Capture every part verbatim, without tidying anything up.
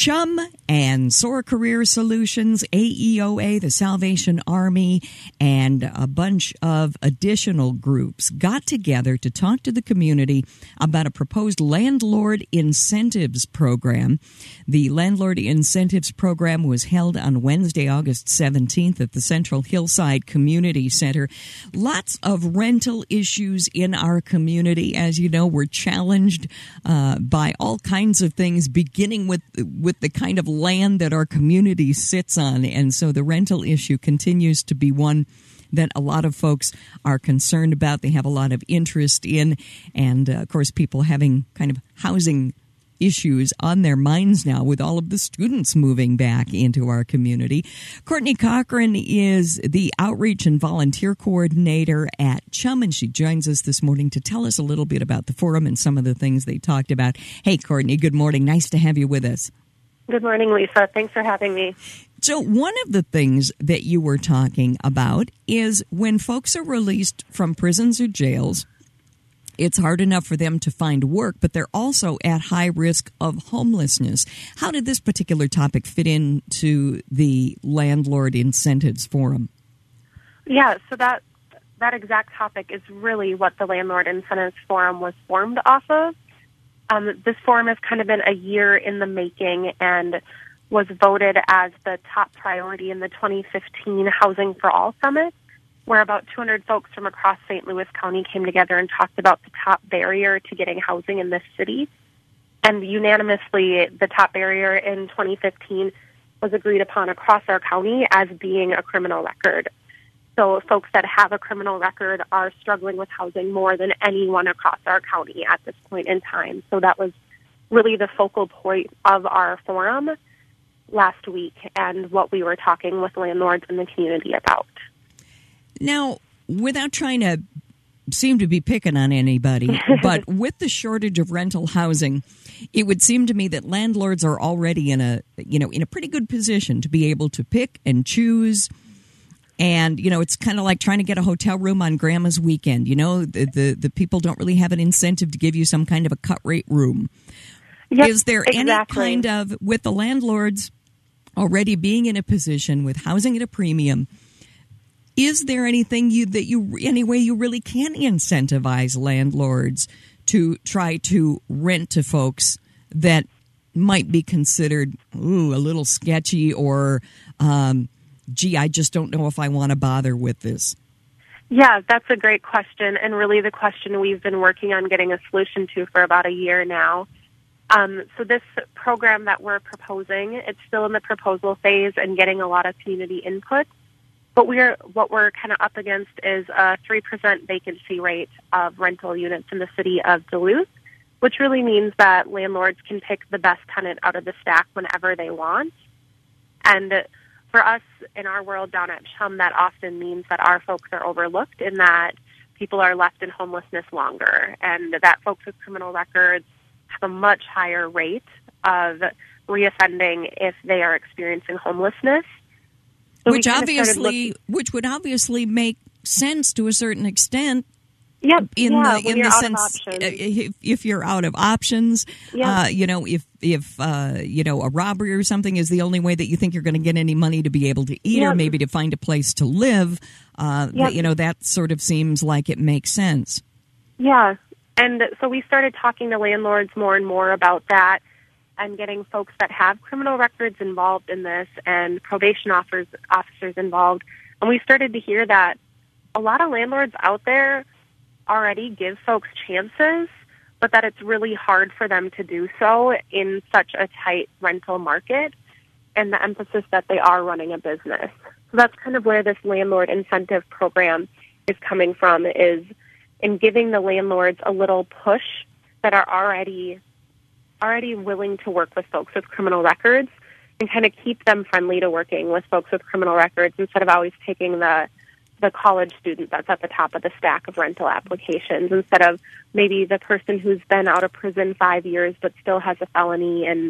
Chum and SOAR Career Solutions, A E O A, the Salvation Army, and a bunch of additional groups got together to talk to the community about a proposed landlord incentives program. The landlord incentives program was held on Wednesday, August seventeenth at the Central Hillside Community Center. Lots of rental issues in our community. As you know, we're challenged uh, by all kinds of things, beginning with with the kind of land that our community sits on. And so the rental issue continues to be one that a lot of folks are concerned about. They have a lot of interest in. And, uh, of course, people having kind of housing issues on their minds now with all of the students moving back into our community. Courtney Cochran is the Outreach and Volunteer Coordinator at Chum, and she joins us this morning to tell us a little bit about the forum and some of the things they talked about. Hey, Courtney, good morning. Nice to have you with us. Good morning, Lisa. Thanks for having me. So one of the things that you were talking about is when folks are released from prisons or jails, it's hard enough for them to find work, but they're also at high risk of homelessness. How did this particular topic fit into the Landlord Incentives Forum? Yeah, so that that exact topic is really what the Landlord Incentives Forum was formed off of. Um, this forum has kind of been a year in the making and was voted as the top priority in the twenty fifteen Housing for All Summit, where about two hundred folks from across Saint Louis County came together and talked about the top barrier to getting housing in this city. And unanimously, the top barrier in twenty fifteen was agreed upon across our county as being a criminal record. So folks that have a criminal record are struggling with housing more than anyone across our county at this point in time. So that was really the focal point of our forum last week and what we were talking with landlords in the community about. Now, without trying to seem to be picking on anybody, but with the shortage of rental housing, it would seem to me that landlords are already in a, you know, in a pretty good position to be able to pick and choose. And, you know, it's kind of like trying to get a hotel room on grandma's weekend. You know, the, the, the people don't really have an incentive to give you some kind of a cut rate room. Yep, Is there exactly. any kind of, with the landlords already being in a position with housing at a premium, is there anything you that you any way you really can incentivize landlords to try to rent to folks that might be considered ooh, a little sketchy or, um, gee, I just don't know if I want to bother with this? Yeah, that's a great question, and really the question we've been working on getting a solution to for about a year now. Um, so this program that we're proposing, it's still in the proposal phase and getting a lot of community input. But we're what we're kind of up against is a three percent vacancy rate of rental units in the city of Duluth, which really means that landlords can pick the best tenant out of the stack whenever they want. And for us in our world down at Chum, that often means that our folks are overlooked and that people are left in homelessness longer, and that folks with criminal records have a much higher rate of reoffending if they are experiencing homelessness. So which obviously, which would obviously make sense to a certain extent. Yep. In yeah, the in the sense, if, if you're out of options, yep. uh, you know, if if uh, you know a robbery or something is the only way that you think you're going to get any money to be able to eat yep. or maybe to find a place to live, uh, yep. you know, that sort of seems like it makes sense. Yeah, and so we started talking to landlords more and more about that, and getting folks that have criminal records involved in this and probation officers, officers involved. And we started to hear that a lot of landlords out there already give folks chances, but that it's really hard for them to do so in such a tight rental market, and the emphasis that they are running a business. So that's kind of where this landlord incentive program is coming from, is in giving the landlords a little push that are already already willing to work with folks with criminal records and kind of keep them friendly to working with folks with criminal records instead of always taking the the college student that's at the top of the stack of rental applications, instead of maybe the person who's been out of prison five years but still has a felony and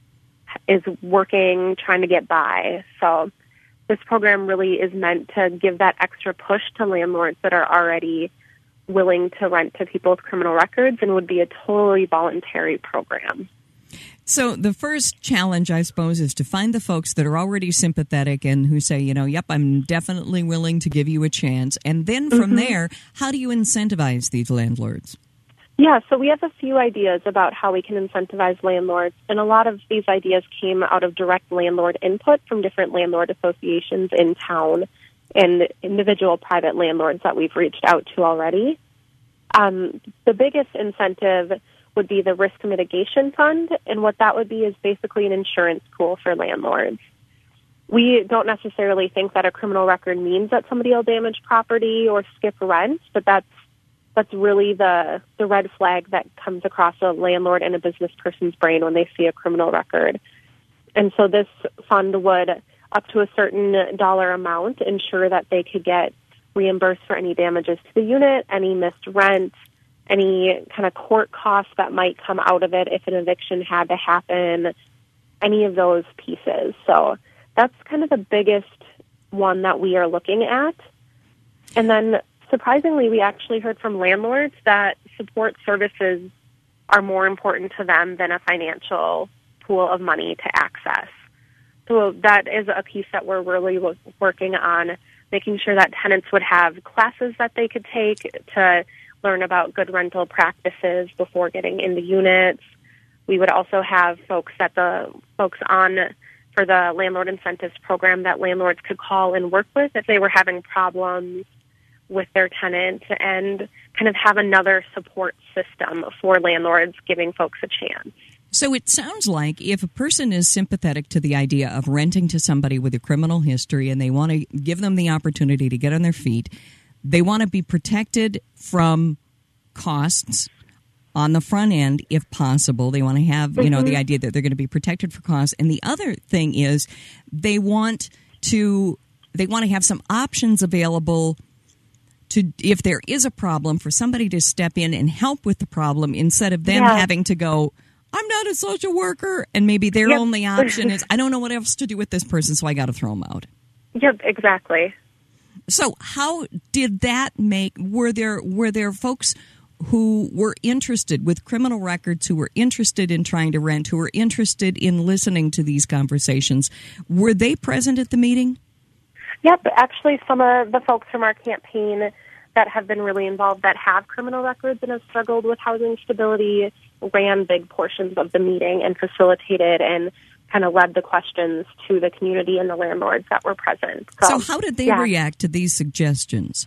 is working, trying to get by. So this program really is meant to give that extra push to landlords that are already willing to rent to people with criminal records, and would be a totally voluntary program. So the first challenge, I suppose, is to find the folks that are already sympathetic and who say, you know, yep, I'm definitely willing to give you a chance. And then from mm-hmm. there, how do you incentivize these landlords? Yeah, so we have a few ideas about how we can incentivize landlords, and a lot of these ideas came out of direct landlord input from different landlord associations in town and individual private landlords that we've reached out to already. Um, the biggest incentive would be the risk mitigation fund, and what that would be is basically an insurance pool for landlords. We don't necessarily think that a criminal record means that somebody will damage property or skip rent, but that's that's really the the red flag that comes across a landlord and a business person's brain when they see a criminal record. And so this fund would, up to a certain dollar amount, ensure that they could get reimbursed for any damages to the unit, any missed rent, any kind of court costs that might come out of it if an eviction had to happen, any of those pieces. So that's kind of the biggest one that we are looking at. And then, surprisingly, we actually heard from landlords that support services are more important to them than a financial pool of money to access. So that is a piece that we're really working on, making sure that tenants would have classes that they could take to learn about good rental practices before getting into units. We would also have folks that the folks on for the landlord incentives program that landlords could call and work with if they were having problems with their tenant, and kind of have another support system for landlords, giving folks a chance. So it sounds like if a person is sympathetic to the idea of renting to somebody with a criminal history and they want to give them the opportunity to get on their feet, they want to be protected from costs on the front end, if possible. They want to have, you know, mm-hmm. the idea that they're going to be protected for costs. And the other thing is they want to they want to have some options available to, if there is a problem, for somebody to step in and help with the problem instead of them yeah. having to go, I'm not a social worker, and maybe their yep. only option is, I don't know what else to do with this person, so I got to throw them out. Yep, exactly. So how did that make, were there were there folks who were interested with criminal records, who were interested in trying to rent, who were interested in listening to these conversations? Were they present at the meeting? Yep, actually some of the folks from our campaign that have been really involved that have criminal records and have struggled with housing stability ran big portions of the meeting and facilitated and kind of led the questions to the community and the landlords that were present. So, so how did they yeah. react to these suggestions?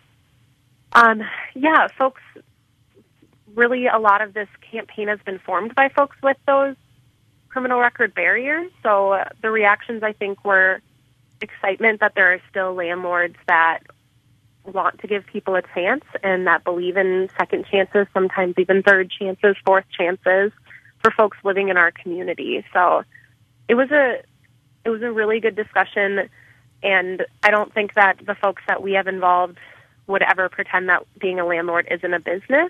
Um, yeah, folks, really a lot of this campaign has been formed by folks with those criminal record barriers. So uh, the reactions, I think, were excitement that there are still landlords that want to give people a chance and that believe in second chances, sometimes even third chances, fourth chances for folks living in our community. So it was a it was a really good discussion, and I don't think that the folks that we have involved would ever pretend that being a landlord isn't a business,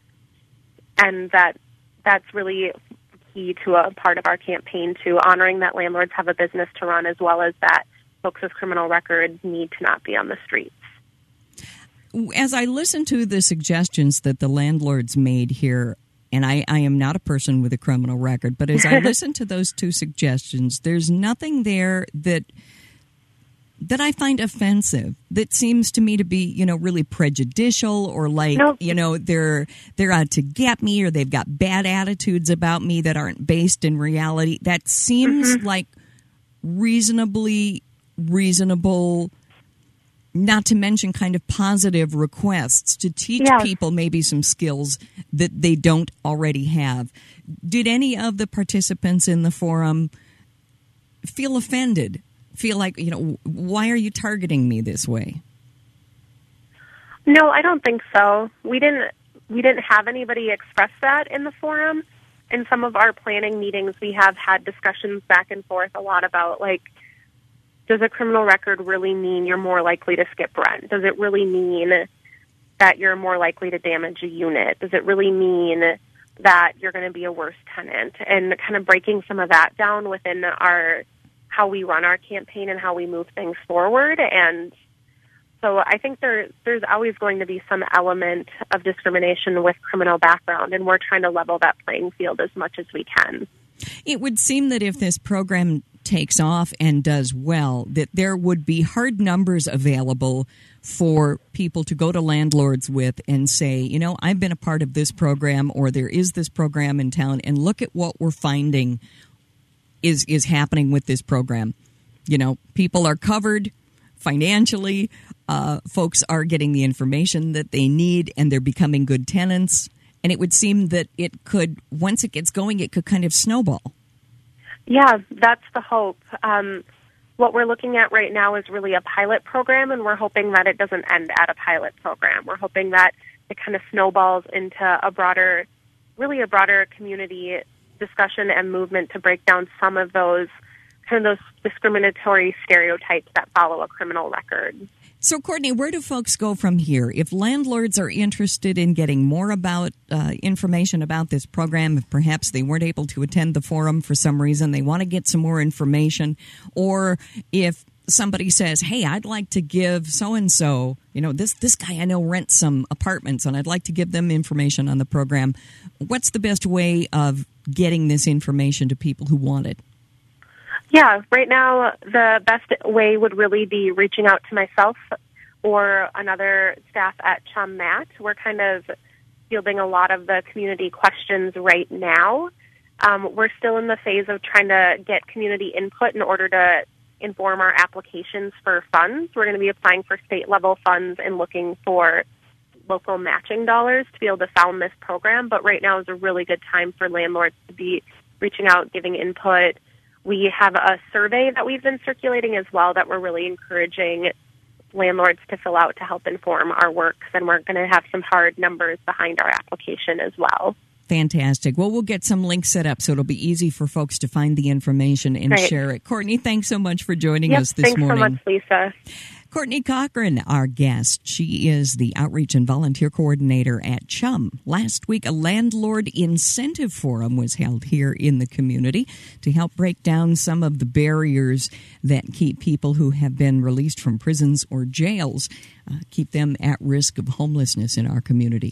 and that that's really key to a part of our campaign, to honoring that landlords have a business to run, as well as that folks with criminal records need to not be on the streets. As I listen to the suggestions that the landlords made here, and I, I am not a person with a criminal record, but as I listen to those two suggestions, there's nothing there that that I find offensive, that seems to me to be, you know, really prejudicial, or like, nope. you know, they're they're out to get me, or they've got bad attitudes about me that aren't based in reality. That seems mm-hmm. like reasonably reasonable, not to mention kind of positive requests to teach yeah. people maybe some skills that they don't already have. Did any of the participants in the forum feel offended? Feel like, you know, why are you targeting me this way? No, I don't think so. We didn't we didn't have anybody express that in the forum. In some of our planning meetings, we have had discussions back and forth a lot about, like, does a criminal record really mean you're more likely to skip rent? Does it really mean that you're more likely to damage a unit? Does it really mean that you're going to be a worse tenant? And kind of breaking some of that down within our how we run our campaign and how we move things forward. And So I think there there's always going to be some element of discrimination with criminal background, and we're trying to level that playing field as much as we can. It would seem that if this program takes off and does well, that there would be hard numbers available for people to go to landlords with and say, you know, I've been a part of this program, or there is this program in town, and look at what we're finding is is happening with this program. You know, people are covered financially, uh, folks are getting the information that they need, and they're becoming good tenants. And it would seem that it could, once it gets going, it could kind of snowball. Yeah, that's the hope. Um, what we're looking at right now is really a pilot program, and we're hoping that it doesn't end at a pilot program. We're hoping that it kind of snowballs into a broader, really a broader community discussion and movement to break down some of those kind of those discriminatory stereotypes that follow a criminal record. So, Courtney, where do folks go from here? If landlords are interested in getting more about uh, information about this program, if perhaps they weren't able to attend the forum for some reason, they want to get some more information, or if somebody says, hey, I'd like to give so-and-so, you know, this, this guy I know rents some apartments, and I'd like to give them information on the program, what's the best way of getting this information to people who want it? Yeah, right now the best way would really be reaching out to myself or another staff at Chum Mat. We're kind of fielding a lot of the community questions right now. Um, we're still in the phase of trying to get community input in order to inform our applications for funds. We're going to be applying for state-level funds and looking for local matching dollars to be able to found this program. But right now is a really good time for landlords to be reaching out, giving input. We have a survey that we've been circulating as well that we're really encouraging landlords to fill out to help inform our works, and we're going to have some hard numbers behind our application as well. Fantastic. Well, we'll get some links set up so it'll be easy for folks to find the information and Great. share it. Courtney, thanks so much for joining yep, us this thanks morning. Thanks so much, Lisa. Courtney Cochran, our guest. She is the Outreach and Volunteer Coordinator at Chum. Last week, a landlord incentive forum was held here in the community to help break down some of the barriers that keep people who have been released from prisons or jails, uh, keep them at risk of homelessness in our community.